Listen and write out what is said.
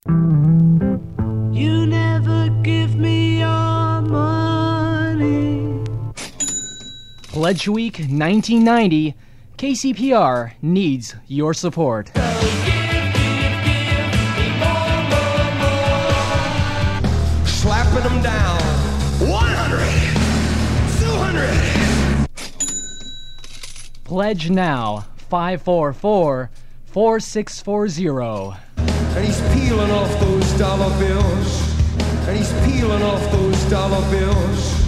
You never give me your money. Pledge Week 1990, KCPR needs your support. Slapping them down. 100, 200. Pledge now, 544-4640. And he's peeling off those dollar bills. And he's peeling off those dollar bills.